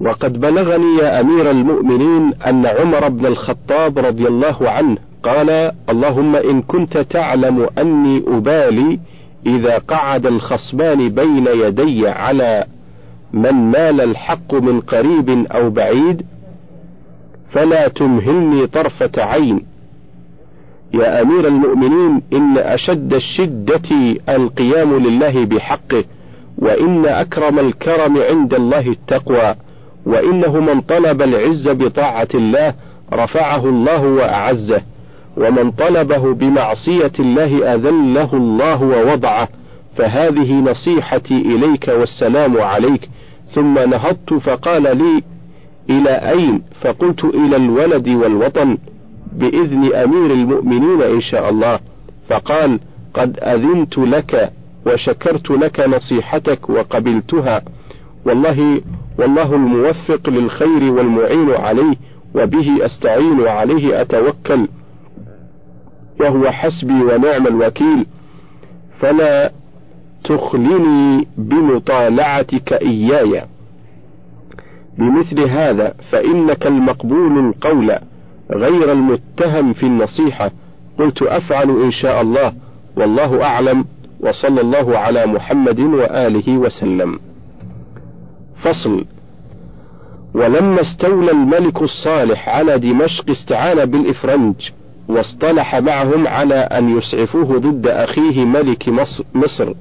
وقد بلغني يا أمير المؤمنين أن عمر بن الخطاب رضي الله عنه قال: اللهم إن كنت تعلم أني أبالي إذا قعد الخصمان بين يدي على من مال الحق من قريب أو بعيد فلا تمهلني طرفة عين. يا أمير المؤمنين، إن أشد الشدة القيام لله بحقه، وإن أكرم الكرم عند الله التقوى، وإنه من طلب العز بطاعة الله رفعه الله وأعزه، ومن طلبه بمعصية الله أذله الله ووضعه، فهذه نصيحتي إليك والسلام عليك. ثم نهضت فقال لي: إلى أين؟ فقلت: إلى الولد والوطن بإذن أمير المؤمنين إن شاء الله. فقال: قد أذنت لك وشكرت لك نصيحتك وقبلتها، والله الموفق للخير والمعين عليه، وبه أستعين وعليه أتوكل، وهو حسبي ونعم الوكيل، فلا تخلني بمطالعتك إياي بمثل هذا، فإنك المقبول القول غير المتهم في النصيحة. قلت: أفعل إن شاء الله، والله أعلم، وصلى الله على محمد وآله وسلم. فصل. ولما استولى الملك الصالح على دمشق استعان بالإفرنج، واصطلح معهم على أن يسعفوه ضد أخيه ملك مصر،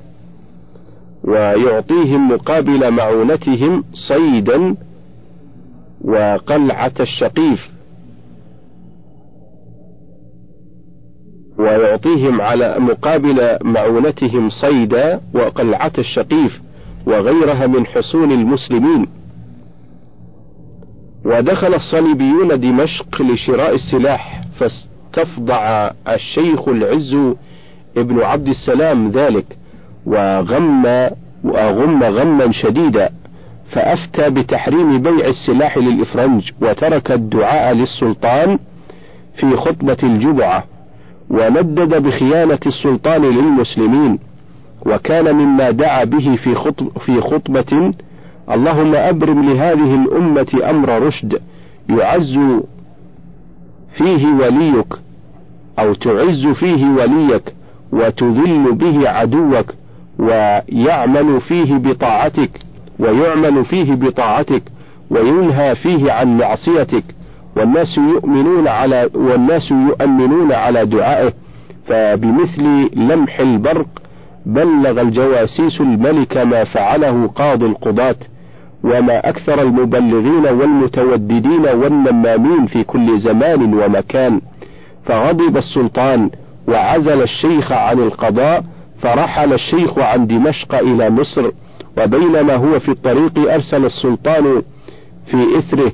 ويعطيهم مقابل معونتهم صيدا وقلعة الشقيف، ويعطيهم على مقابل معونتهم صيدا وقلعة الشقيف وغيرها من حصون المسلمين. ودخل الصليبيون دمشق لشراء السلاح، فاستفضع الشيخ العز ابن عبد السلام ذلك، وغم غما شديدا، فأفتى بتحريم بيع السلاح للإفرنج، وترك الدعاء للسلطان في خطبة الجمعة، وندد بخيانة السلطان للمسلمين. وكان مما دعا به في خطبة: اللهم أبرم لهذه الأمة أمر رشد يعز فيه وليك، أو تعز فيه وليك، وتذل به عدوك، ويعمل فيه بطاعتك، وينهى فيه عن معصيتك، والناس يؤمنون على دعائه. فبمثل لمح البرق بلغ الجواسيس الملك ما فعله قاضي القضاة، وما أكثر المبلغين والمتوددين والنمامين في كل زمان ومكان. فغضب السلطان وعزل الشيخ عن القضاء، فرحل الشيخ عن دمشق إلى مصر. وبينما هو في الطريق أرسل السلطان في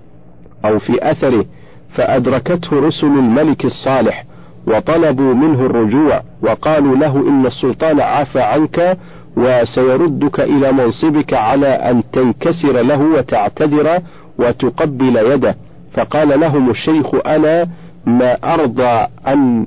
أثره، فأدركته رسل الملك الصالح، وطلبوا منه الرجوع، وقالوا له: إن السلطان عفى عنك وسيردك إلى منصبك على أن تنكسر له وتعتذر وتقبل يده. فقال لهم الشيخ: أنا ما أرضى أن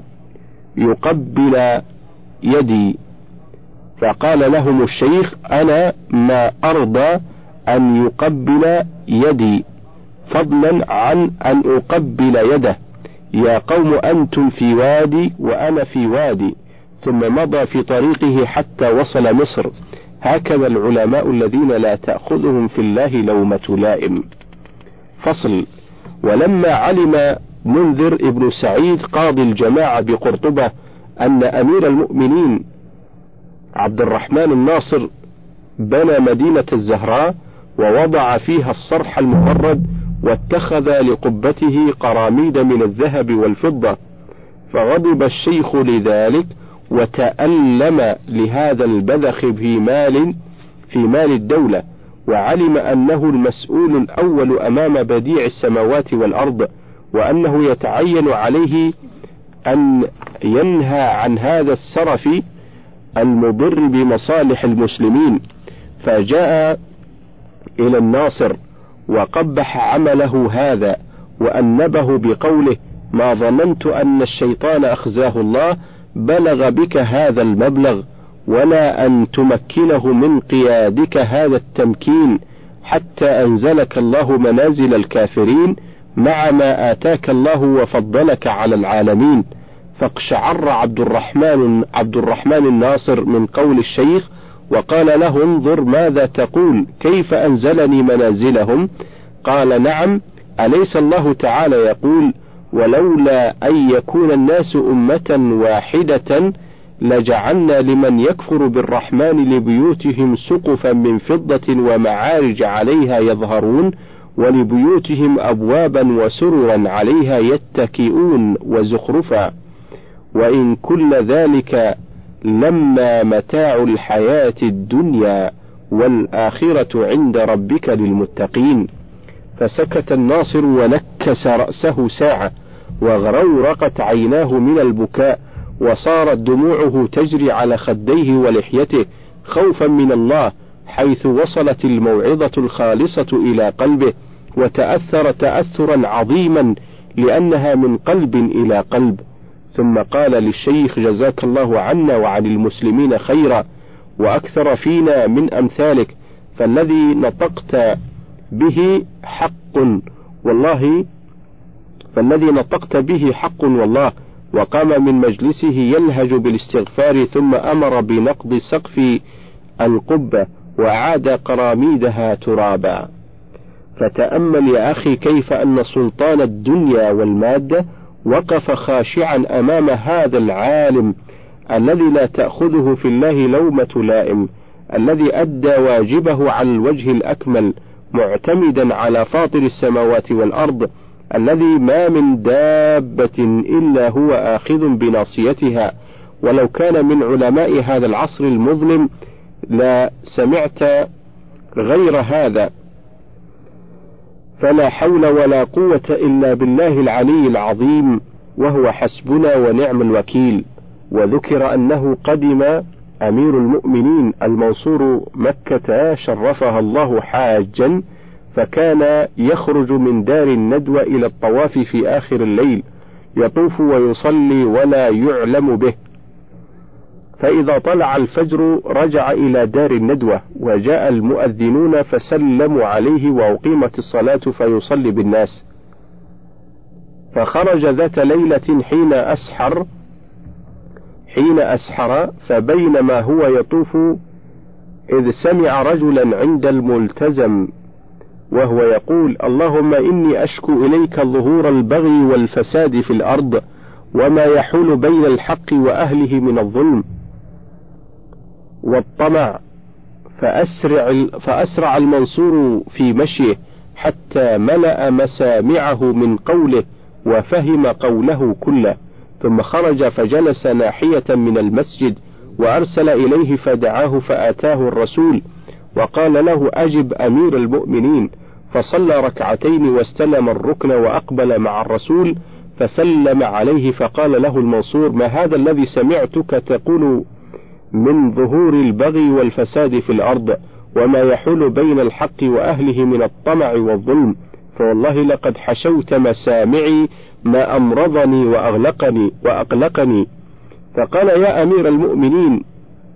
يقبل يدي. فقال لهم الشيخ: أنا ما أرضى أن يقبل يدي فضلا عن أن أقبل يده. يا قوم أنتم في وادي وأنا في وادي. ثم مضى في طريقه حتى وصل مصر. هكذا العلماء الذين لا تأخذهم في الله لومة لائم. فصل. ولما علم منذر ابن سعيد قاضي الجماعة بقرطبة أن أمير المؤمنين عبد الرحمن الناصر بنى مدينة الزهراء، ووضع فيها الصرح الممرد، واتخذ لقبته قراميد من الذهب والفضة، فغضب الشيخ لذلك، وتألم لهذا البذخ في مال الدولة، وعلم أنه المسؤول الأول أمام بديع السماوات والأرض، وأنه يتعين عليه أن ينهى عن هذا السرف المضر بمصالح المسلمين. فجاء إلى الناصر وقبح عمله هذا، وأنبه بقوله: ما ظننت أن الشيطان أخزاه الله بلغ بك هذا المبلغ، ولا أن تمكنه من قيادك هذا التمكين، حتى أنزلك الله منازل الكافرين مع ما آتاك الله وفضلك على العالمين. فاقشعر عبد الرحمن الناصر من قول الشيخ، وقال له: انظر ماذا تقول، كيف أنزلني منازلهم؟ قال: نعم، أليس الله تعالى يقول: ولولا أن يكون الناس أمة واحدة لجعلنا لمن يكفر بالرحمن لبيوتهم سقفا من فضة ومعارج عليها يظهرون ولبيوتهم أبوابا وسررا عليها يتكئون وزخرفا، وإن كل ذلك لما متاع الحياة الدنيا والآخرة عند ربك للمتقين. فسكت الناصر ونكس رأسه ساعة، وغرورقت عيناه من البكاء، وصارت دموعه تجري على خديه ولحيته خوفا من الله، حيث وصلت الموعظة الخالصة إلى قلبه، وتأثر تأثرا عظيما لأنها من قلب إلى قلب. ثم قال للشيخ: جزاك الله عنا وعن المسلمين خيرا، وأكثر فينا من أمثالك، فالذي نطقت به حق والله. وقام من مجلسه يلهج بالاستغفار، ثم أمر بنقض سقف القبة وأعاد قراميدها ترابا. فتأمل يا أخي كيف أن سلطان الدنيا والمادة وقف خاشعا أمام هذا العالم الذي لا تأخذه في الله لومة لائم، الذي أدى واجبه على الوجه الأكمل، معتمدا على فاطر السماوات والأرض، الذي ما من دابة إلا هو آخذ بناصيتها. ولو كان من علماء هذا العصر المظلم لا سمعت غير هذا، فلا حول ولا قوة إلا بالله العلي العظيم، وهو حسبنا ونعم الوكيل. وذكر أنه قدم أمير المؤمنين المنصور مكة شرفها الله حاجا، فكان يخرج من دار الندوة إلى الطواف في آخر الليل، يطوف ويصلي ولا يعلم به، فإذا طلع الفجر رجع إلى دار الندوة، وجاء المؤذنون فسلموا عليه وأقيمت الصلاة فيصلي بالناس. فخرج ذات ليلة حين أسحر، فبينما هو يطوف إذ سمع رجلا عند الملتزم وهو يقول: اللهم إني أشكو إليك ظهور البغي والفساد في الأرض وما يحول بين الحق وأهله من الظلم والطمع. فأسرع المنصور في مشيه حتى ملأ مسامعه من قوله وفهم قوله كله، ثم خرج فجلس ناحية من المسجد، وأرسل إليه فدعاه فآتاه الرسول وقال له: أجب أمير المؤمنين. فصلى ركعتين واستلم الركن وأقبل مع الرسول فسلم عليه، فقال له المنصور: ما هذا الذي سمعتك تقول من ظهور البغي والفساد في الأرض وما يحول بين الحق وأهله من الطمع والظلم؟ فوالله لقد حشوت مسامعي ما أمرضني وأقلقني. فقال: يا أمير المؤمنين،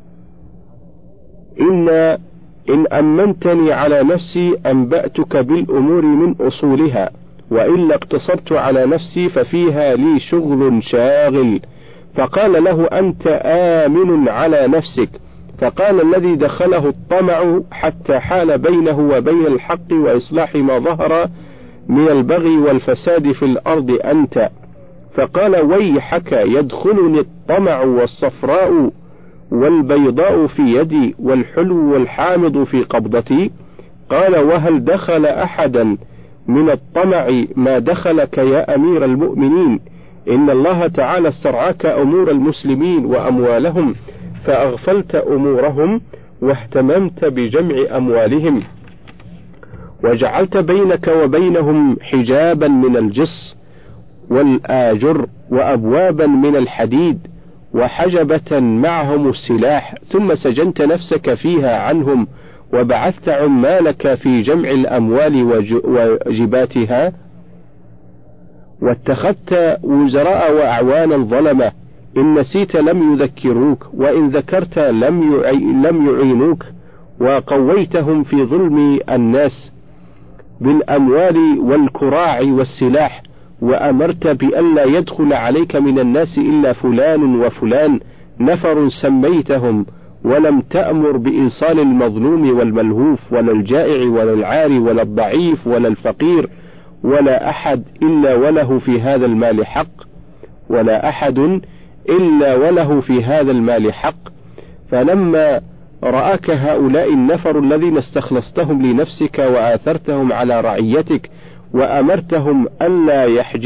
إن أمنتني على نفسي أنبأتك بالأمور من أصولها، وإلا اقتصرت على نفسي ففيها لي شغل شاغل. فقال له: أنت آمن على نفسك. فقال الذي دخله الطمع حتى حال بينه وبين الحق وإصلاح ما ظهر من البغي والفساد في الأرض أنت. فقال: ويحك، يدخلني الطمع والصفراء والبيضاء في يدي والحلو والحامض في قبضتي. قال: وهل دخل أحدا من الطمع ما دخلك يا أمير المؤمنين؟ إن الله تعالى استرعاك أمور المسلمين وأموالهم، فأغفلت أمورهم واهتممت بجمع أموالهم، وجعلت بينك وبينهم حجابا من الجص والآجر وأبوابا من الحديد وحجبة معهم السلاح، ثم سجنت نفسك فيها عنهم وبعثت عمالك في جمع الأموال وجباتها، واتخذت وزراء وأعوانا ظلمة، إن نسيت لم يذكروك، وإن ذكرت لم يعينوك، وقويتهم في ظلم الناس بالأموال والكراع والسلاح، وأمرت بألا يدخل عليك من الناس إلا فلان وفلان، نفر سميتهم، ولم تأمر بإيصال المظلوم والملهوف ولا الجائع ولا العاري ولا الضعيف ولا الفقير، ولا أحد إلا وله في هذا المال حق، ولا أحد إلا وله في هذا المال حق. فلما رآك هؤلاء النفر الذين استخلصتهم لنفسك وآثرتهم على رعيتك، وأمرتهم ألا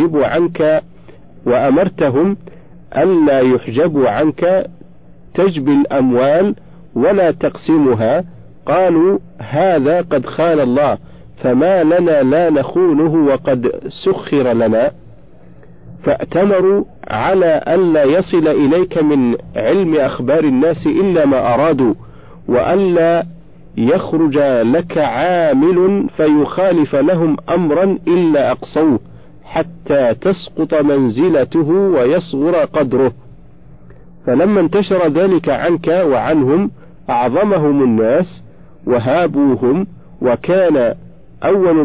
يحجبوا عنك تجبي الأموال ولا تقسمها، قالوا هذا قد خان الله، فما لنا لا نخونه وقد سخر لنا. فأتمروا على ألا يصل إليك من علم أخبار الناس إلا ما أرادوا، وألا يخرج لك عامل فيخالف لهم أمرا إلا أقصوه، حتى تسقط منزلته ويصغر قدره. فلما انتشر ذلك عنك وعنهم أعظمهم الناس وهابوهم، وكان أول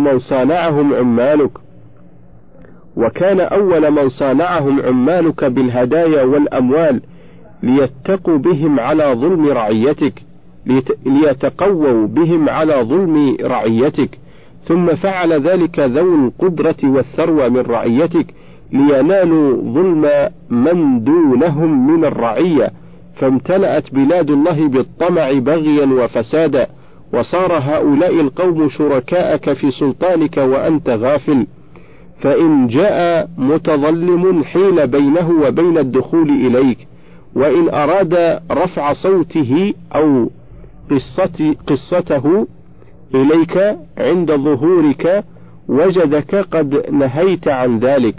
من صانعهم عمالك بالهدايا والأموال ليتقوا بهم على ظلم رعيتك، ثم فعل ذلك ذو القدرة والثروة من رعيتك لينالوا ظلم من دونهم من الرعية، فامتلأت بلاد الله بالطمع بغيا وفسادا، وصار هؤلاء القوم شركاءك في سلطانك وأنت غافل. فإن جاء متظلم حيل بينه وبين الدخول إليك، وإن أراد رفع صوته أو قصته إليك عند ظهورك وجدك قد نهيت عن ذلك،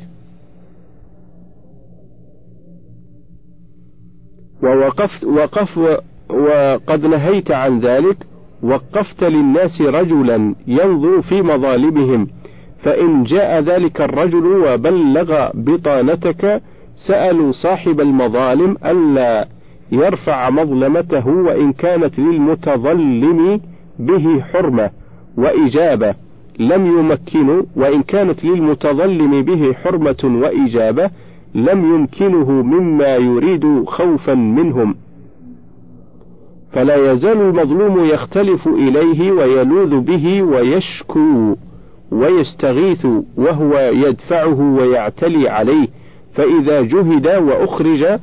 وقد نهيت عن ذلك، وقفت للناس رجلا ينظر في مظالمهم، فإن جاء ذلك الرجل وبلغ بطانتك سألوا صاحب المظالم ألا يرفع مظلمته، وإن كانت للمتظلم به حرمة وإجابة لم يمكنه، وإن كانت للمتظلم به حرمة وإجابة لم يمكنه مما يريد خوفا منهم. فلا يزال المظلوم يختلف إليه ويلوذ به ويشكو ويستغيث، وهو يدفعه ويعتلي عليه، فإذا جهد وأخرج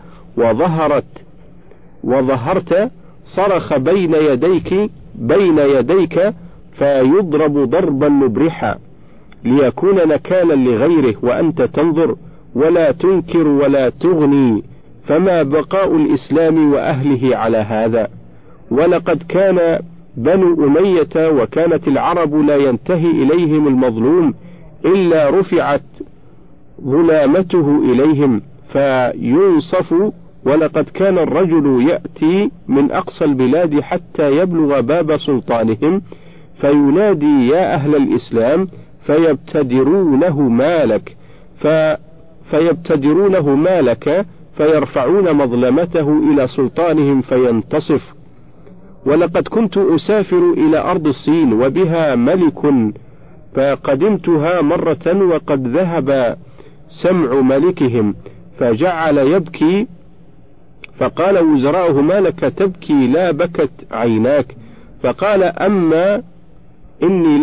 وظهرت صرخ بين يديك فيضرب ضربا مبرحا ليكون نكالا لغيره، وأنت تنظر ولا تنكر ولا تغني، فما بقاء الإسلام وأهله على هذا؟ ولقد كان بنو أمية وكانت العرب لا ينتهي إليهم المظلوم إلا رفعت ظلامته إليهم فينصف، ولقد كان الرجل يأتي من أقصى البلاد حتى يبلغ باب سلطانهم فينادي يا أهل الإسلام فيبتدرونه مالك فيرفعون مظلمته إلى سلطانهم فينتصف. ولقد كنت أسافر إلى أرض الصين وبها ملك، فقدمتها مرة وقد ذهب سمع ملكهم فجعل يبكي، فقال وزراؤه ما لك تبكي؟ لا بكت عيناك. فقال أما إني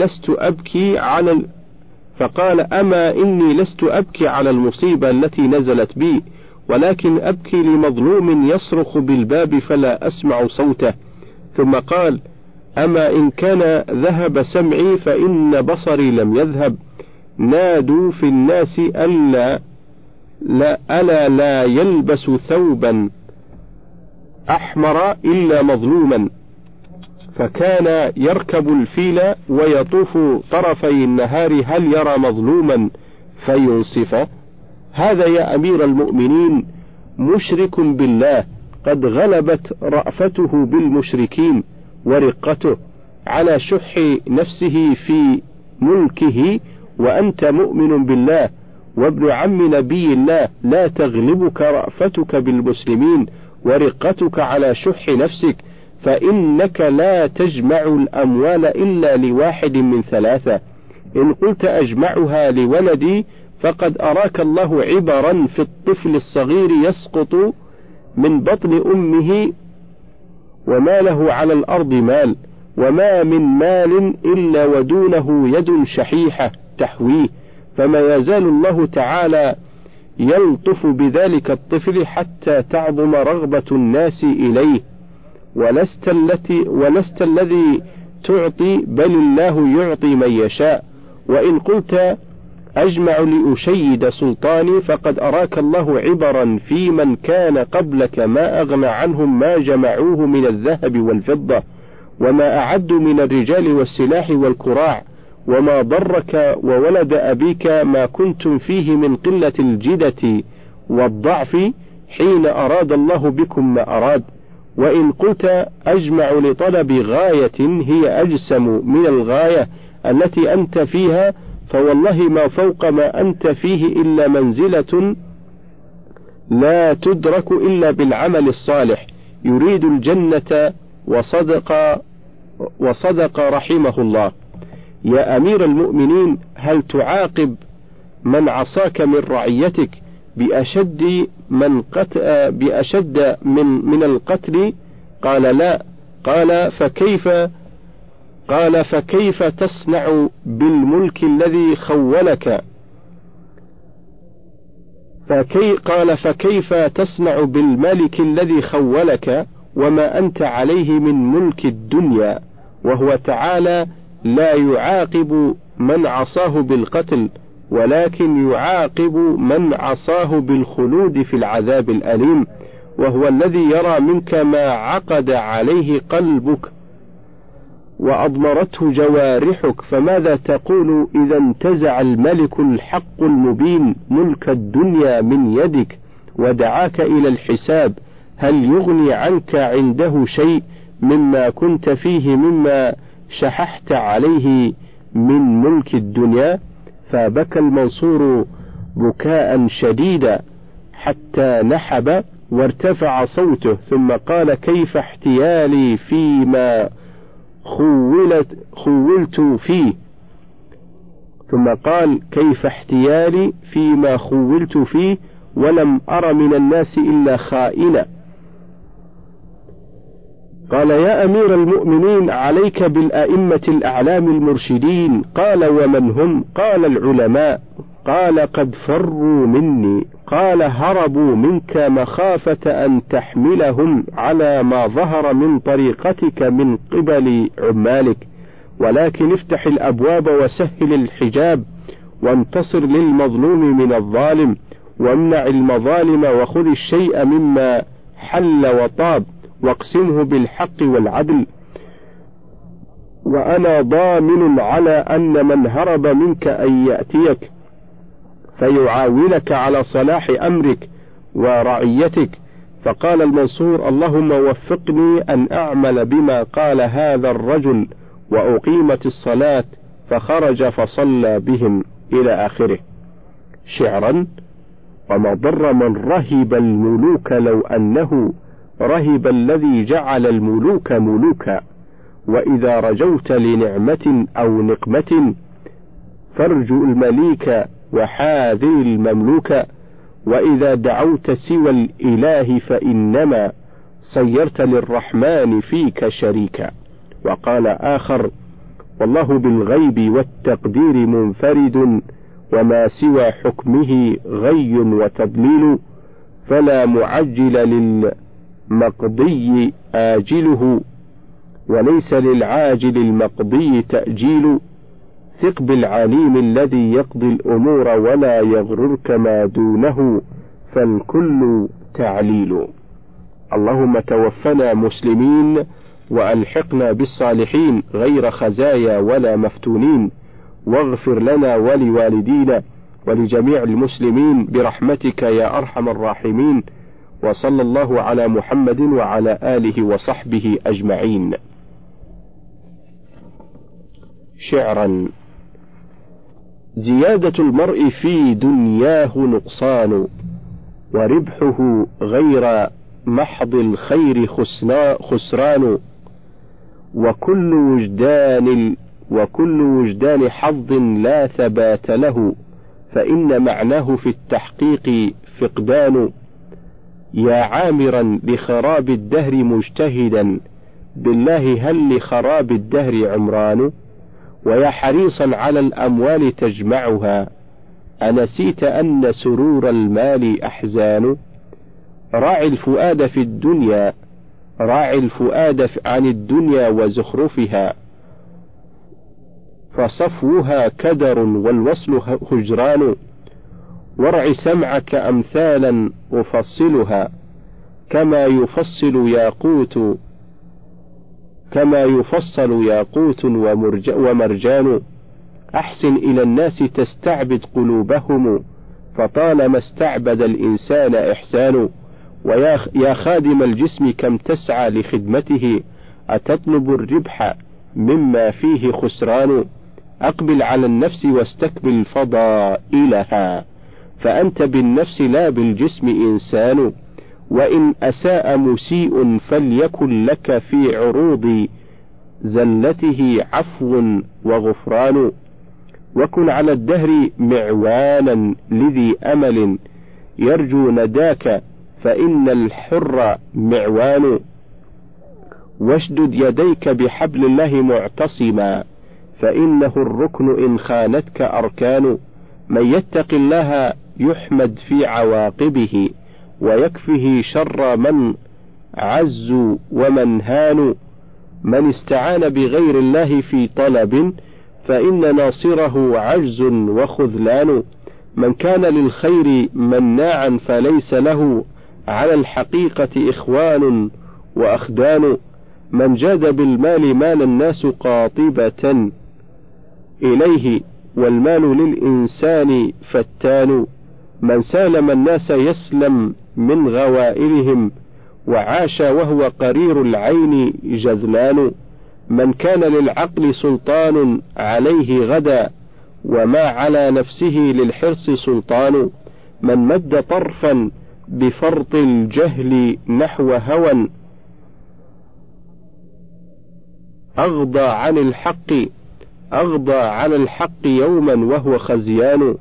لست أبكي على المصيبة التي نزلت بي، ولكن أبكي لمظلوم يصرخ بالباب فلا أسمع صوته. ثم قال أما إن كان ذهب سمعي فإن بصري لم يذهب. نادوا في الناس ألا لا يلبس ثوبا أحمر إلا مظلوما، فكان يركب الفيل ويطوف طرفي النهار هل يرى مظلوما فينصفه. هذا يا أمير المؤمنين مشرك بالله قد غلبت رأفته بالمشركين ورقته على شح نفسه في ملكه، وأنت مؤمن بالله وابن عم نبي الله، لا تغلبك رأفتك بالمسلمين ورقتك على شح نفسك، فإنك لا تجمع الأموال إلا لواحد من ثلاثة: إن قلت أجمعها لولدي فقد أراك الله عبرا في الطفل الصغير يسقط من بطن أمه وما له على الأرض مال، وما من مال إلا ودونه يد شحيحة تحويه، فما يزال الله تعالى يلطف بذلك الطفل حتى تعظم رغبة الناس إليه، ولست الذي تعطي، بل الله يعطي من يشاء. وإن قلت أجمع لأشيد سلطاني فقد أراك الله عبرا في من كان قبلك ما أغنى عنهم ما جمعوه من الذهب والفضة، وما أعدوا من الرجال والسلاح والكراع، وما ضرك وولد أبيك ما كنتم فيه من قلة الجدة والضعف حين أراد الله بكم ما أراد. وإن قلت أجمع لطلب غاية هي أجسم من الغاية التي أنت فيها، فوالله ما فوق ما أنت فيه إلا منزلة لا تدرك إلا بالعمل الصالح، يريد الجنة وصدق رحمه الله. يا أمير المؤمنين، هل تعاقب من عصاك من رعيتك بأشد من القتل؟ قال لا. قال فكيف تصنع بالملك الذي خولك؟ قال فكيف تصنع بالملك الذي خولك وما أنت عليه من ملك الدنيا؟ وهو تعالى لا يعاقب من عصاه بالقتل، ولكن يعاقب من عصاه بالخلود في العذاب الأليم، وهو الذي يرى منك ما عقد عليه قلبك وأضمرته جوارحك. فماذا تقول إذا انتزع الملك الحق المبين ملك الدنيا من يدك ودعاك إلى الحساب؟ هل يغني عنك عنده شيء مما كنت فيه مما شححت عليه من ملك الدنيا؟ فبكى المنصور بكاء شديدا حتى نحب وارتفع صوته، ثم قال: كيف احتيالي فيما خولت فيه؟ ثم قال: كيف احتيالي فيما خولت فيه ولم أر من الناس إلا خائنا. قال: يا أمير المؤمنين، عليك بالأئمة الأعلام المرشدين. قال: ومن هم؟ قال: العلماء. قال: قد فروا مني. قال: هربوا منك مخافة أن تحملهم على ما ظهر من طريقتك من قبل عمالك، ولكن افتح الأبواب وسهل الحجاب، وانتصر للمظلوم من الظالم، وامنع المظالم، وخذ الشيء مما حل وطاب، واقسمه بالحق والعدل. وأنا ضامن على أن من هرب منك أن يأتيك فيعاونك على صلاح أمرك ورعيتك. فقال المنصور: اللهم وفقني أن أعمل بما قال هذا الرجل. وأقيمت الصلاة فخرج فصلى بهم إلى آخره. شعرا: وما ضر من رهب الملوك لو أنه رهب الذي جعل الملوك ملوكا، وإذا رجوت لنعمة أو نقمة فارجو المليك وحاذر المملوك، وإذا دعوت سوى الإله فإنما صيرت للرحمن فيك شريكا. وقال آخر: والله بالغيب والتقدير منفرد، وما سوى حكمه غي وتضليل، فلا معجل للمقضي آجله، وليس للعاجل المقضي تأجيل. ثق بالعليم الذي يقضي الأمور، ولا يغررك ما دونه، فالكل تعليل. اللهم توفنا مسلمين وألحقنا بالصالحين غير خزايا ولا مفتونين، واغفر لنا ولوالدينا ولجميع المسلمين برحمتك يا أرحم الراحمين. وصلى الله على محمد وعلى آله وصحبه أجمعين. شعرا: زيادة المرء في دنياه نقصان، وربحه غير محض الخير خسران. وكل وجدان حظ لا ثبات له، فإن معناه في التحقيق فقدان. يا عامرا لخراب الدهر مجتهدا، بالله هل لخراب الدهر عمران؟ ويا حريصا على الأموال تجمعها، أنسيت أن سرور المال أحزان؟ راعي الفؤاد في الدنيا، راعي الفؤاد عن الدنيا وزخرفها، فصفوها كدر والوصل هجران. وارع سمعك أمثالا أفصلها، كما يفصل ياقوت ومرجان. أحسن إلى الناس تستعبد قلوبهم، فطالما استعبد الإنسان إحسان. ويا خادم الجسم كم تسعى لخدمته، أتطلب الربح مما فيه خسران. أقبل على النفس واستكبل فضائلها، فأنت بالنفس لا بالجسم إنسان. وإن أساء مسيء فليكن لك في عروض زلته عفو وغفران. وكن على الدهر معوانا لذي أمل يرجو نداك، فإن الحر معوان. واشدد يديك بحبل الله معتصما، فإنه الركن إن خانتك أركان. من يتق الله يحمد في عواقبه، ويكفه شر من عز ومن هان. من استعان بغير الله في طلب، فإن ناصره عجز وخذلان. من كان للخير مناعا فليس له على الحقيقة إخوان وأخدان. من جاد بالمال مال الناس قاطبة إليه، والمال للإنسان فتان. من سالم الناس يسلم من غوائلهم، وعاش وهو قرير العين جذلان. من كان للعقل سلطان عليه غدا، وما على نفسه للحرص سلطان. من مد طرفا بفرط الجهل نحو هوى، أغضى على الحق يوما وهو خزيان.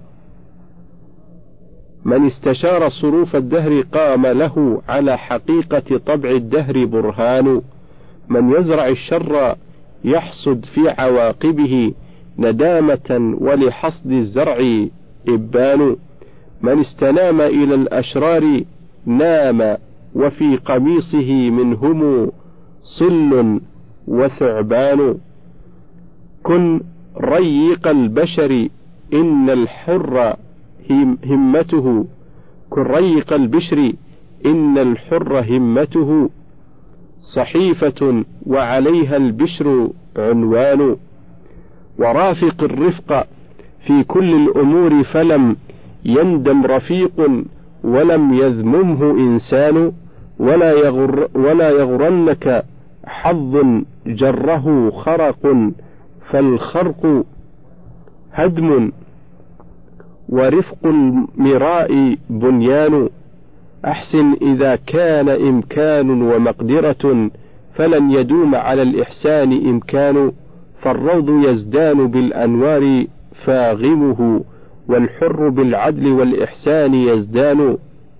من استشار صروف الدهر قام له على حقيقة طبع الدهر برهان. من يزرع الشر يحصد في عواقبه ندامة، ولحصد الزرع إبان. من استنام إلى الأشرار نام، وفي قميصه منهم صل وثعبان. كن ريق البشر إن الحر همته، كن ريق البشر إن الحر همته، صحيفة وعليها البشر عنوان. ورافق الرفق في كل الأمور، فلم يندم رفيق ولم يذممه إنسان. ولا يغرنك حظ جره خرق، فالخرق هدم، ورفق المراء بنيان. أحسن إذا كان إمكان ومقدرة، فلن يدوم على الإحسان إمكان. فالروض يزدان بالأنوار فاغمه، والحر بالعدل والإحسان يزدان.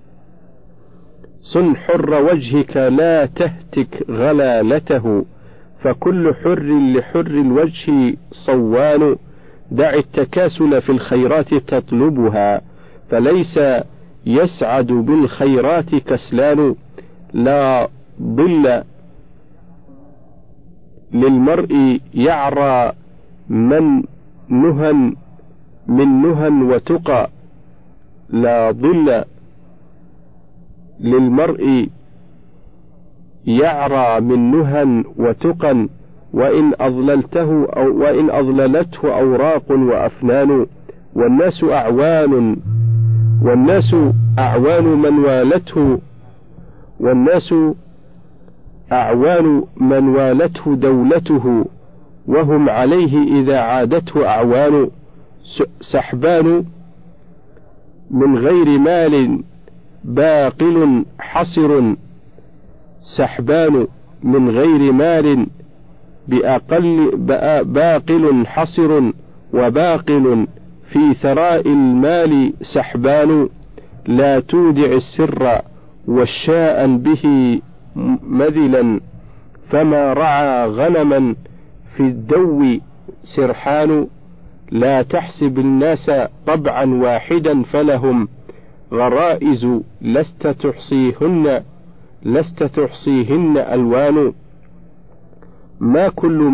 صن حر وجهك لا تهتك غلالته، فكل حر لحر الوجه صوان. دع التكاسل في الخيرات تطلبها، فليس يسعد بالخيرات كسلان. لا ظل للمرء يعرى من نهى وتقى، لا ظل للمرء يعرى من نهى وتقى، وإن أضللته أوراق وأفنان. والناس أعوان من والته دولته، وهم عليه إذا عادته أعوان. سحبان من غير مال باقل حصر، سحبان من غير مال باقل حصر وباقل في ثراء المال سحبان، لا تودع السر والشاء به مذلا، فما رعى غنما في الدو سرحان، لا تحسب الناس طبعا واحدا فلهم غرائز لست تحصيهن ألوان، ما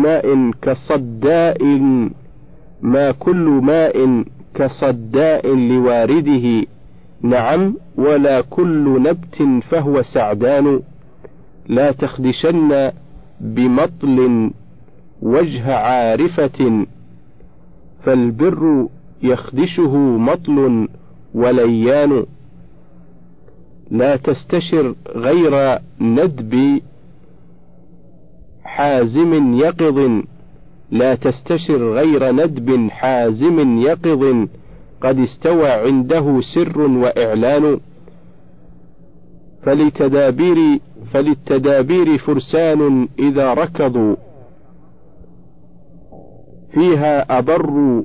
كل ماء كصداء لوارده، نعم ولا كل نبت فهو سعدان، لا تخدشن بمطل وجه عارفة، فالبر يخدشه مطل وليان، لا تستشر غير ندب حازم يقظ، قد استوى عنده سر وإعلان، فللتدابير فرسان إذا ركضوا فيها أبروا،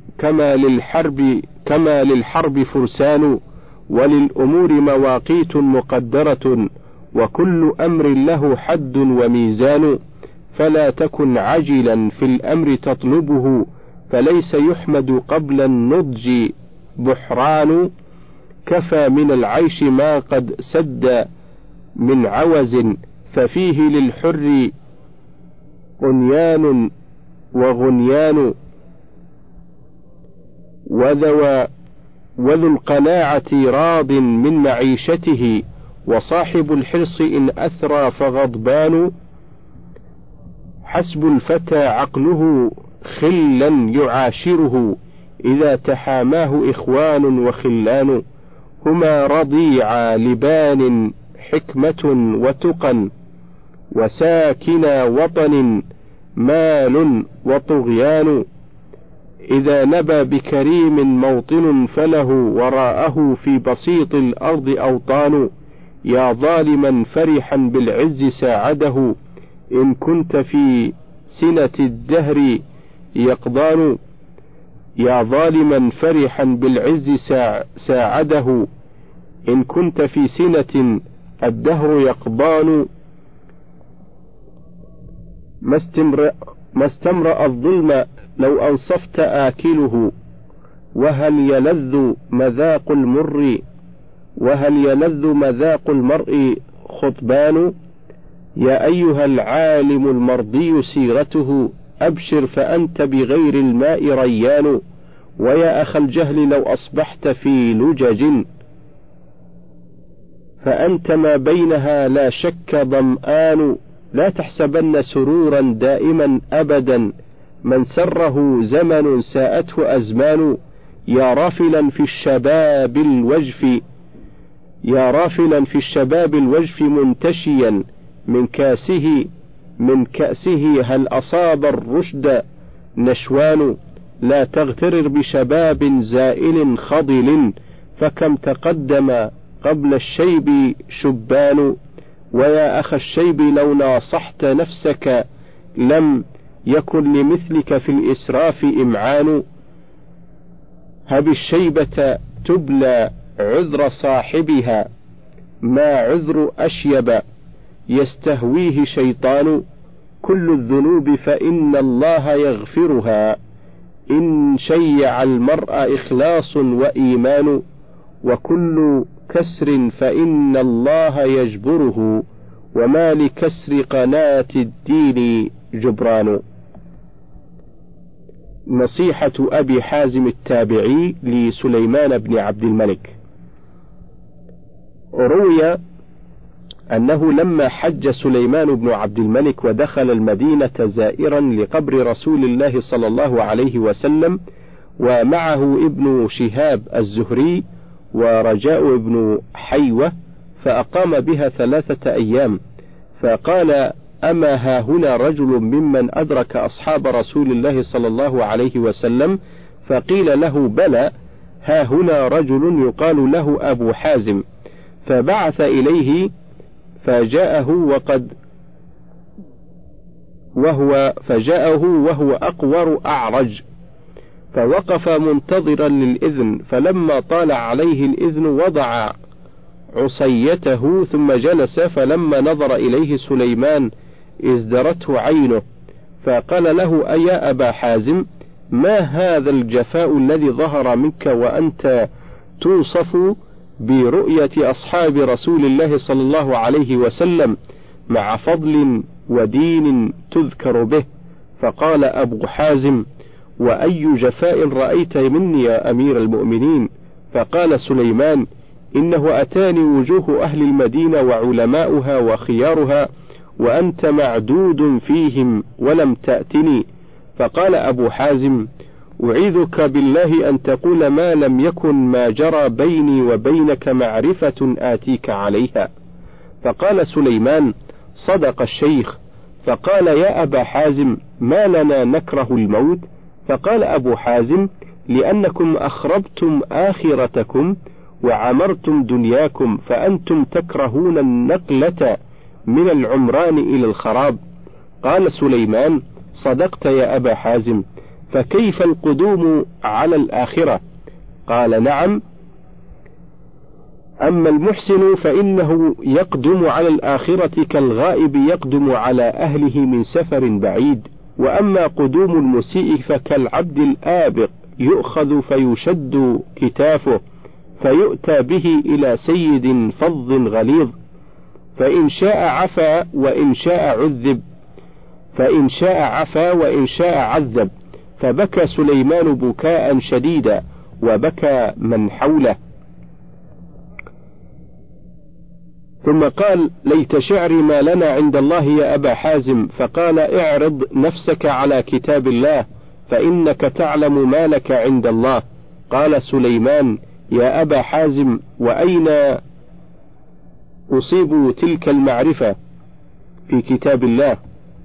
كما للحرب فرسان، وللأمور مواقيت مقدرة، وكل أمر له حد وميزان، فلا تكن عجلا في الأمر تطلبه، فليس يحمد قبل النضج بحران، كفى من العيش ما قد سد من عوز، ففيه للحر قنيان وغنيان، وذو القناعة راض من معيشته، وصاحب الحرص إن أثرى فغضبان، حسب الفتى عقله خلا يعاشره، إذا تحاماه إخوان وخلان، هما رضيعا لبان حكمة وتقى، وساكن وطن مال وطغيان، إذا نبى بكريم موطن فله وراءه في بسيط الأرض أوطان، يا ظالما فرحا بالعز ساعده، إن كنت في سنة الدهر يقضان، يا ظالما فرحا بالعز ساعده، إن كنت في سنة الدهر يقضان، ما استمرأ الظلم لو أنصفت آكله، وهل يلذ مذاق المرء خطبان، يا أيها العالم المرضي سيرته، أبشر فأنت بغير الماء ريان، ويا أخ الجهل لو أصبحت في لجج، فأنت ما بينها لا شك ظمآن، لا تحسبن سرورا دائما أبدا، من سره زمن ساءته أزمان، يا رافلا في الشباب الوجف منتشيا من كأسه هل أصاب الرشد نشوان، لا تغترر بشباب زائل خضل، فكم تقدم قبل الشيب شبان، ويا أخ الشيب لو ناصحت نفسك لم يكن لمثلك في الإسراف إمعان، هب الشيبة تبلى عذر صاحبها، ما عذر أشيب يستهويه شيطان، كل الذنوب فإن الله يغفرها، إن شيع المرء إخلاص وإيمان، وكل كسر فإن الله يجبره، وما لكسر قناة الدين جبران. نصيحة أبي حازم التابعي لسليمان بن عبد الملك. روي أنه لما حج سليمان بن عبد الملك ودخل المدينة زائرا لقبر رسول الله صلى الله عليه وسلم، ومعه ابن شهاب الزهري ورجاء ابن حيوة، فأقام بها 3 أيام، فقال: أما ها هنا رجل ممن أدرك أصحاب رسول الله صلى الله عليه وسلم؟ فقيل له: بلى، ها هنا رجل يقال له أبو حازم. فبعث إليه فجاءه فجاءه وهو أقور أعرج، فوقف منتظرا للإذن، فلما طال عليه الإذن وضع عصيته ثم جلس، فلما نظر إليه سليمان ازدرته عينه، فقال له: أيا أبا حازم، ما هذا الجفاء الذي ظهر منك وأنت توصف برؤية أصحاب رسول الله صلى الله عليه وسلم مع فضل ودين تذكر به؟ فقال أبو حازم: وأي جفاء رأيت مني يا أمير المؤمنين؟ فقال سليمان: إنه أتاني وجوه أهل المدينة وعلماؤها وخيارها، وأنت معدود فيهم ولم تأتني. فقال أبو حازم: أعيذك بالله أن تقول ما لم يكن ما جرى بيني وبينك معرفة آتيك عليها. فقال سليمان: صدق الشيخ. فقال: يا أبا حازم، ما لنا نكره الموت؟ فقال أبو حازم: لأنكم أخربتم آخرتكم وعمرتم دنياكم، فأنتم تكرهون النقلة من العمران إلى الخراب. قال سليمان: صدقت يا أبا حازم، فكيف القدوم على الآخرة؟ قال: نعم، أما المحسن فإنه يقدم على الآخرة كالغائب يقدم على أهله من سفر بعيد، وأما قدوم المسيء فكالعبد الآبق يؤخذ فيشد كتافه فيؤتى به إلى سيد فظ غليظ، فإن شاء عفا وإن شاء عذب، فإن شاء عفا وإن شاء عذب. فبكى سليمان بكاء شديدا، وبكى من حوله، ثم قال: ليت شعري ما لنا عند الله يا أبا حازم. فقال: اعرض نفسك على كتاب الله، فإنك تعلم ما لك عند الله. قال سليمان: يا أبا حازم، وأين أصيب تلك المعرفة في كتاب الله؟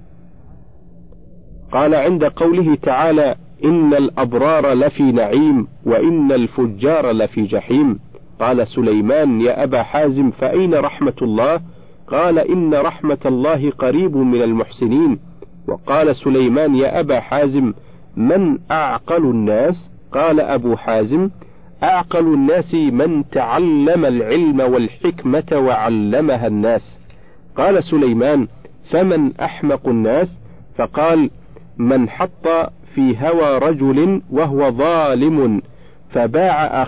قال: عند قوله تعالى: إن الأبرار لفي نعيم وإن الفجار لفي جحيم. قال سليمان: يا أبا حازم، فأين رحمة الله؟ قال: إن رحمة الله قريب من المحسنين. وقال سليمان: يا أبا حازم، من أعقل الناس؟ قال أبو حازم: أعقل الناس من تعلم العلم والحكمة وعلمها الناس. قال سليمان: فمن أحمق الناس؟ فقال: من حط في هوى رجل وهو ظالم فباع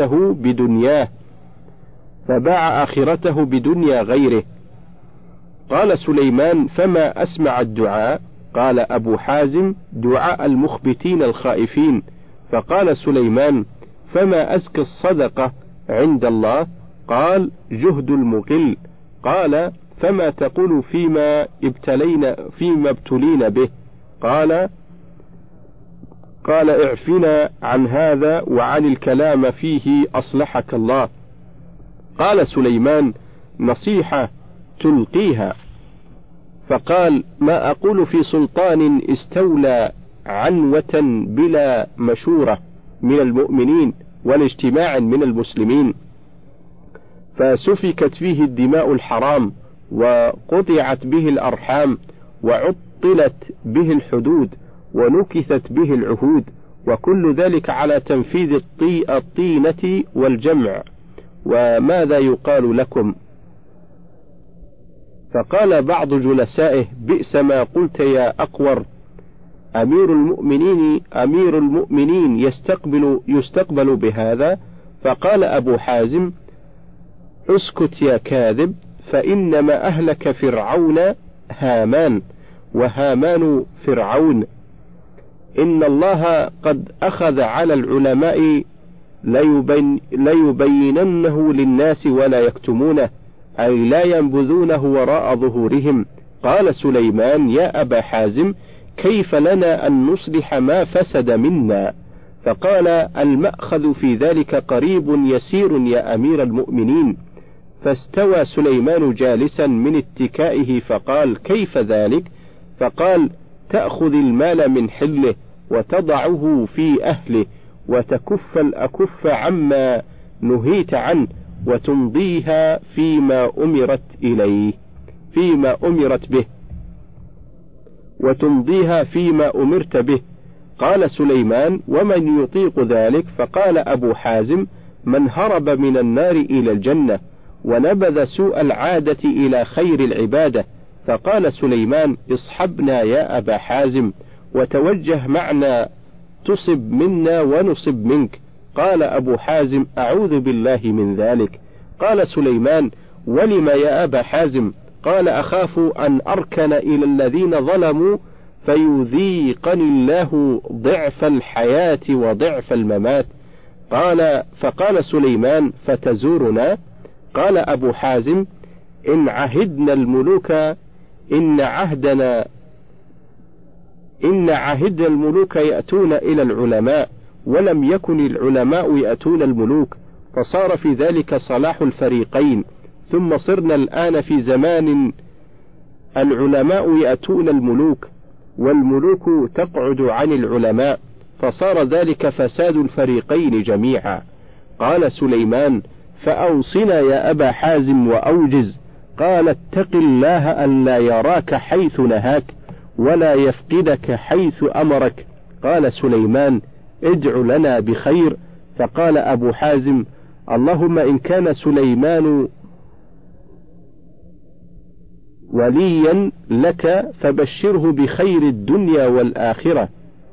آخرته بدنيا غيره. قال سليمان: فما أسمع الدعاء؟ قال أبو حازم: دعاء المخبتين الخائفين. فقال سليمان: فما أزكى الصدقة عند الله؟ قال: جهد المقل. قال: فما تقول فيما ابتلينا به؟ قال: اعفنا عن هذا وعن الكلام فيه أصلحك الله. قال سليمان: نصيحة تلقيها. فقال: ما أقول في سلطان استولى عنوة بلا مشورة من المؤمنين والاجتماع من المسلمين، فسفكت فيه الدماء الحرام، وقطعت به الأرحام، وعطلت به الحدود، ونكثت به العهود، وكل ذلك على تنفيذ الطينة والجمع، وماذا يقال لكم؟ فقال بعض جلسائه: بئس ما قلت يا أقور، أمير المؤمنين يستقبل بهذا. فقال أبو حازم: اسكت يا كاذب، فإنما أهلك فرعون هامان، وهامان فرعون. إن الله قد أخذ على العلماء ليبيننه للناس ولا يكتمونه، أي لا ينبذونه وراء ظهورهم. قال سليمان: يا أبا حازم، كيف لنا أن نصلح ما فسد منا؟ فقال: المأخذ في ذلك قريب يسير يا أمير المؤمنين. فاستوى سليمان جالسا من اتكائه، فقال: كيف ذلك؟ فقال: تأخذ المال من حله وتضعه في أهله، وتكف الأكف عما نهيت عنه، وتمضيها فيما أمرت به، وتمضيها فيما أمرت به. قال سليمان: ومن يطيق ذلك؟ فقال أبو حازم: من هرب من النار إلى الجنة ونبذ سوء العادة إلى خير العبادة. فقال سليمان: اصحبنا يا أبا حازم وتوجه معنا، تصب منا ونصب منك. قال أبو حازم: أعوذ بالله من ذلك. قال سليمان: ولم يا أبا حازم؟ قال: أخاف أن أركن إلى الذين ظلموا فيذيقني الله ضعف الحياة وضعف الممات. فقال سليمان: فتزورنا؟ قال أبو حازم: إن عهدنا الملوك إن عهدنا الملوك يأتون إلى العلماء، ولم يكن العلماء يأتون الملوك، فصار في ذلك صلاح الفريقين. ثم صرنا الآن في زمان العلماء يأتون الملوك والملوك تقعد عن العلماء، فصار ذلك فساد الفريقين جميعا. قال سليمان: فأوصنا يا أبا حازم وأوجز. قال: اتق الله ألا يراك حيث نهاك ولا يفقدك حيث أمرك. قال سليمان: ادع لنا بخير. فقال أبو حازم: اللهم إن كان سليمان وليا لك فبشره بخير الدنيا والآخرة،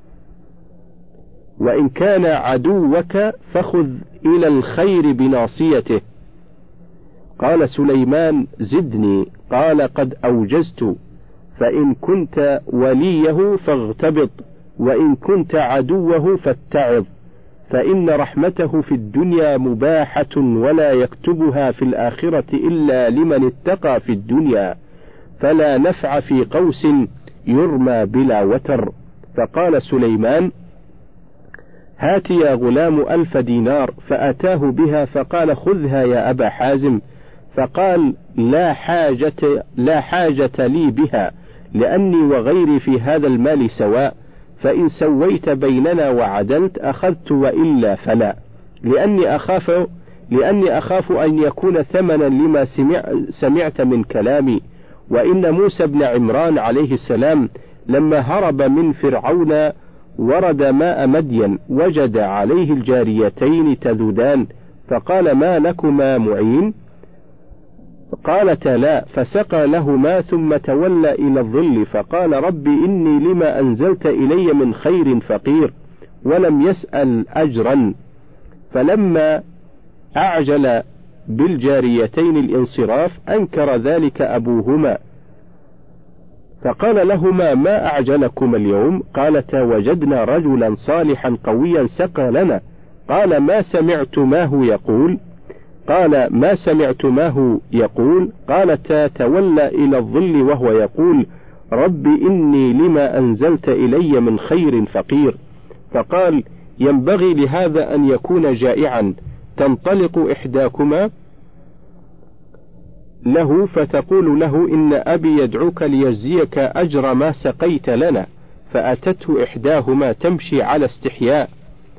وإن كان عدوك فخذ إلى الخير بناصيته. قال سليمان: زدني. قال: قد أوجزت، فإن كنت وليه فاغتبط، وإن كنت عدوه فاتعظ، فإن رحمته في الدنيا مباحة ولا يكتبها في الآخرة إلا لمن اتقى في الدنيا، فلا نفع في قوس يرمى بلا وتر. فقال سليمان: هات يا غلام 1000 دينار. فأتاه بها فقال: خذها يا أبا حازم. فقال: لا حاجة لي بها، لأني وغيري في هذا المال سواء، فإن سويت بيننا وعدلت أخذت، وإلا فلا، لأني أخاف أن يكون ثمنا لما سمعت من كلامي. وإن موسى بن عمران عليه السلام لما هرب من فرعون ورد ماء مدين، وجد عليه الجاريتين تذودان، فقال: ما لكما معين؟ قالتا: لا. فسقى لهما ثم تولى إلى الظل، فقال: رب إني لما أنزلت إلي من خير فقير. ولم يسأل أجرا. فلما أعجل بالجاريتين الانصراف أنكر ذلك أبوهما، فقال لهما: ما أعجلكم اليوم؟ قالتا: وجدنا رجلا صالحا قويا سقى لنا. قال: ما سمعتماه يقول؟ قالتا: تولى إلى الظل وهو يقول: رب إني لما أنزلت إلي من خير فقير. فقال: ينبغي لهذا أن يكون جائعا، تنطلق إحداكما له فتقول له: إن أبي يدعوك ليجزيك أجر ما سقيت لنا. فأتته إحداهما تمشي على استحياء،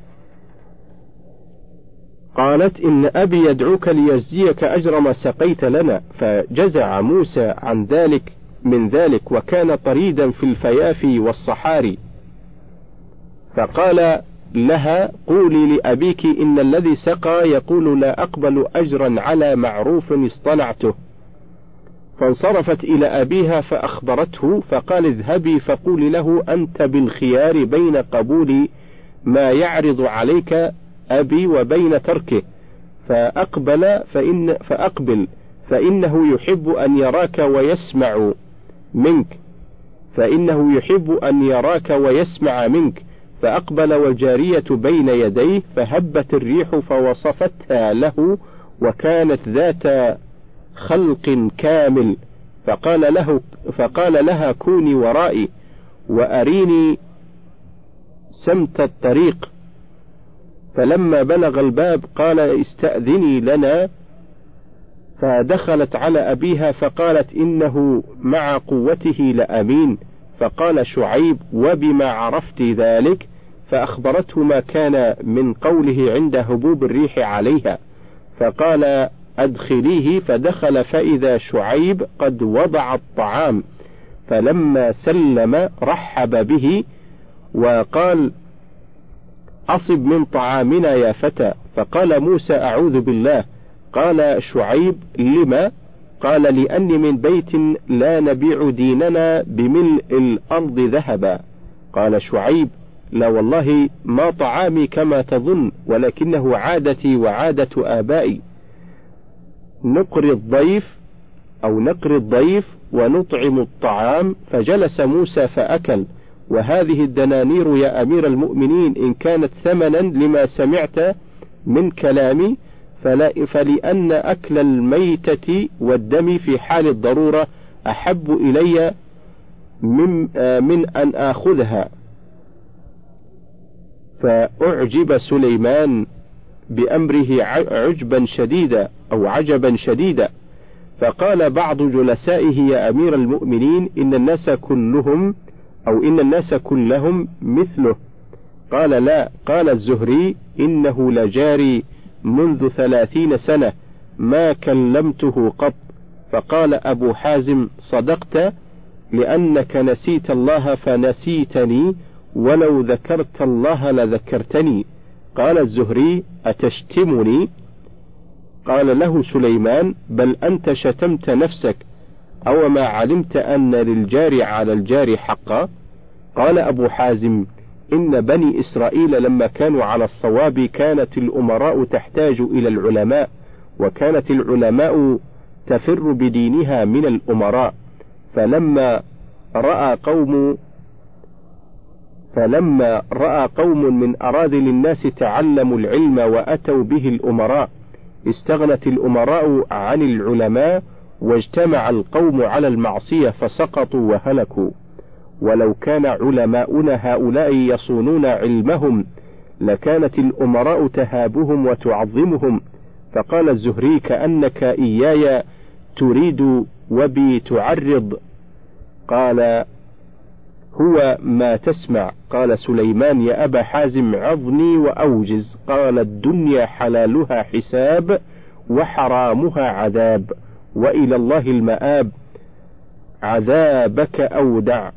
قالت: إن أبي يدعوك ليجزيك أجر ما سقيت لنا. فجزع موسى من ذلك، وكان طريدا في الفيافي والصحاري. فقال لها: قولي لأبيك إن الذي سقى يقول: لا أقبل أجرا على معروف اصطنعته. فانصرفت إلى أبيها فأخبرته، فقال: اذهبي فقولي له: أنت بالخيار بين قبول ما يعرض عليك أبي وبين تركه، فأقبل فإنه يحب أن يراك ويسمع منك. فأقبل والجارية بين يديه، فهبت الريح فوصفتها له، وكانت ذات خلق كامل. فقال لها: كوني ورائي وأريني سمت الطريق. فلما بلغ الباب قال: استأذني لنا. فدخلت على أبيها فقالت: إنه مع قوته لأمين. فقال شعيب: وبما عرفت ذلك؟ فأخبرته ما كان من قوله عند هبوب الريح عليها. فقال: أدخليه. فدخل فإذا شعيب قد وضع الطعام، فلما سلم رحب به وقال: أصب من طعامنا يا فتى. فقال موسى: أعوذ بالله. قال شعيب: لما؟ قال: لأني من بيت لا نبيع ديننا بملء الأرض ذهبا. قال شعيب: لا والله ما طعامي كما تظن، ولكنه عادتي وعادة آبائي، نقري الضيف ونطعم الطعام. فجلس موسى فأكل. وهذه الدنانير يا أمير المؤمنين إن كانت ثمنا لما سمعت من كلامي فلأن أكل الميتة والدم في حال الضرورة أحب إلي من أن آخذها. فأعجب سليمان بأمره عجبا شديدا. فقال بعض جلسائه: يا أمير المؤمنين إن الناس كلهم مثله. قال: لا. قال الزهري: إنه لجاري منذ 30 سنة ما كلمته قط. فقال أبو حازم: صدقت، لأنك نسيت الله فنسيتني، ولو ذكرت الله لذكرتني. قال الزهري: أتشتمني؟ قال له سليمان: بل أنت شتمت نفسك، أو ما علمت أن للجار على الجار حقا؟ قال أبو حازم: إن بني إسرائيل لما كانوا على الصواب كانت الأمراء تحتاج إلى العلماء، وكانت العلماء تفر بدينها من الأمراء. فلما رأى قوم من أراذل الناس تعلموا العلم وأتوا به الأمراء، استغنت الأمراء عن العلماء، واجتمع القوم على المعصية فسقطوا وهلكوا. ولو كان علماؤنا هؤلاء يصونون علمهم لكانت الأمراء تهابهم وتعظمهم. فقال الزهري: كأنك إياي تريد وبي تعرض. قال: هو ما تسمع. قال سليمان: يا أبا حازم عظني وأوجز. قال: الدنيا حلالها حساب وحرامها عذاب، وإلى الله المآب، عذابك أودع.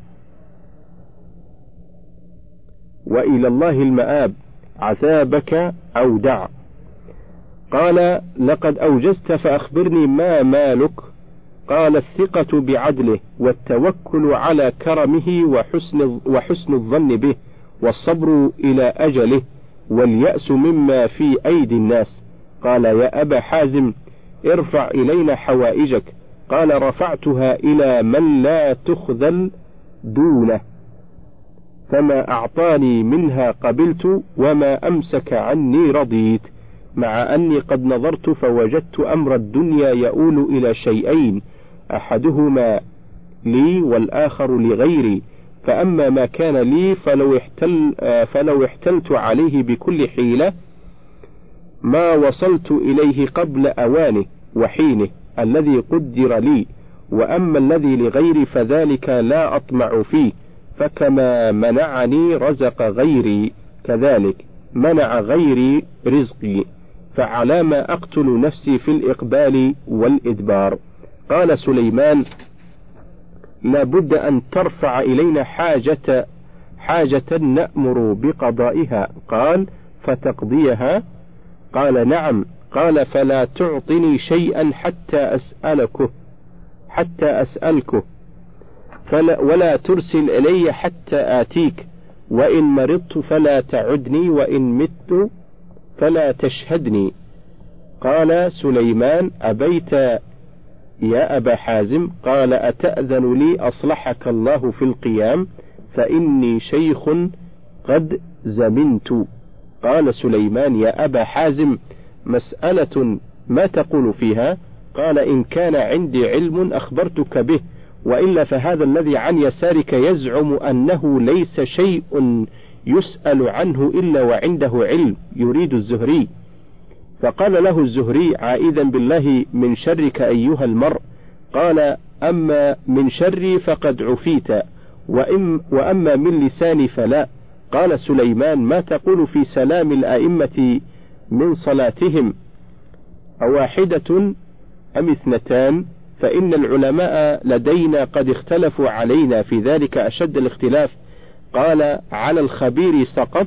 وإلى الله المآب، عذابك أودع. قال: لقد أوجزت فأخبرني ما مالك؟ قال: الثقة بعدله، والتوكل على كرمه، وحسن الظن به، والصبر إلى أجله، واليأس مما في أيدي الناس. قال: يا أبا حازم ارفع إلينا حوائجك. قال: رفعتها إلى من لا تخذل دونه، فما أعطاني منها قبلت، وما أمسك عني رضيت، مع أني قد نظرت فوجدت أمر الدنيا يؤول إلى شيئين، أحدهما لي والآخر لغيري، فأما ما كان لي فلو احتلت عليه بكل حيلة ما وصلت إليه قبل أوانه وحينه الذي قدر لي، وأما الذي لغيري فذلك لا أطمع فيه، فكما منعني رزق غيري كذلك منع غيري رزقي، فعلام أقتل نفسي في الإقبال والإدبار. قال سليمان: لا بد أن ترفع إلينا حاجة نأمر بقضائها. قال: فتقضيها؟ قال: نعم. قال: فلا تعطني شيئا حتى أسألكه ولا ترسل إلي حتى آتيك، وإن مرضت فلا تعدني، وإن مت فلا تشهدني. قال سليمان: أبيت يا أبا حازم؟ قال: أتأذن لي أصلحك الله في القيام، فإني شيخ قد زمنت. قال سليمان: يا أبا حازم مسألة ما تقول فيها؟ قال: إن كان عندي علم أخبرتك به، وإلا فهذا الذي عن يسارك يزعم أنه ليس شيء يسأل عنه إلا وعنده علم، يريد الزهري. فقال له الزهري عائذا بالله من شرك أيها المرء. قال: أما من شري فقد عفيت، وأما من لساني فلا. قال سليمان: ما تقول في سلام الأئمة من صلاتهم، أواحدة أم اثنتان؟ فإن العلماء لدينا قد اختلفوا علينا في ذلك أشد الاختلاف. قال: على الخبير سقط،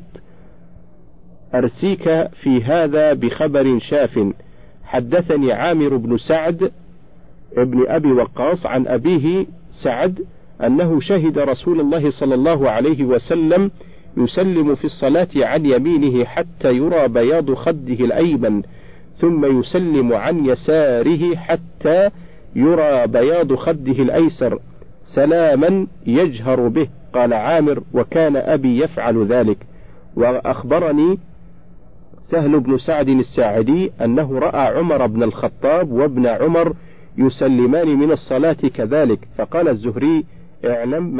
أرسيك في هذا بخبر شاف. حدثني عامر بن سعد ابن أبي وقاص عن أبيه سعد أنه شهد رسول الله صلى الله عليه وسلم يسلم في الصلاة عن يمينه حتى يرى بياض خده الأيمن، ثم يسلم عن يساره حتى يرى بياض خده الأيسر سلاما يجهر به. قال عامر: وكان أبي يفعل ذلك. وأخبرني سهل بن سعد الساعدي أنه رأى عمر بن الخطاب وابن عمر يسلمان من الصلاة كذلك. فقال الزهري: اعلم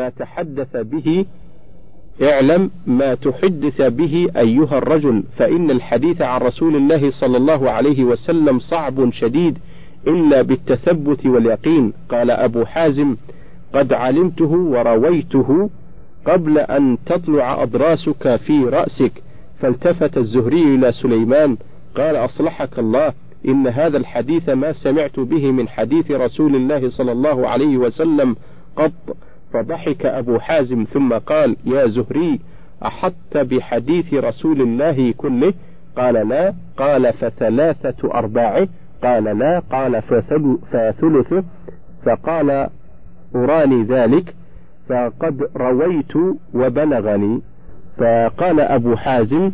ما تحدث به أيها الرجل، فإن الحديث عن رسول الله صلى الله عليه وسلم صعب شديد إلا بالتثبت واليقين. قال أبو حازم: قد علمته ورويته قبل أن تطلع أضراسك في رأسك. فالتفت الزهري إلى سليمان قال: أصلحك الله، إن هذا الحديث ما سمعت به من حديث رسول الله صلى الله عليه وسلم قط. فضحك أبو حازم ثم قال: يا زهري، أحطت بحديث رسول الله كله؟ قال: لا. قال: فثلاثة أرباعه؟ قال: لا. قال: فثلثه؟ فقال: أراني ذلك، فقد رويت وبلغني. فقال أبو حازم: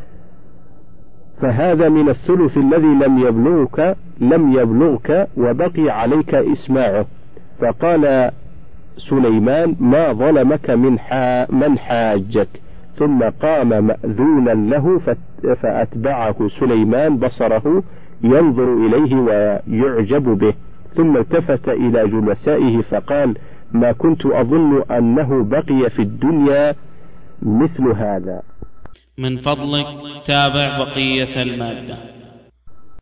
فهذا من الثلث الذي لم يبلغك وبقي عليك إسماعه. فقال سليمان: ما ظلمك من حاجك. ثم قام مأذونا له فأتبعه سليمان بصره ينظر إليه ويعجب به، ثم التفت إلى جلسائه فقال: ما كنت أظن أنه بقي في الدنيا مثل هذا. من فضلك تابع بقية المادة.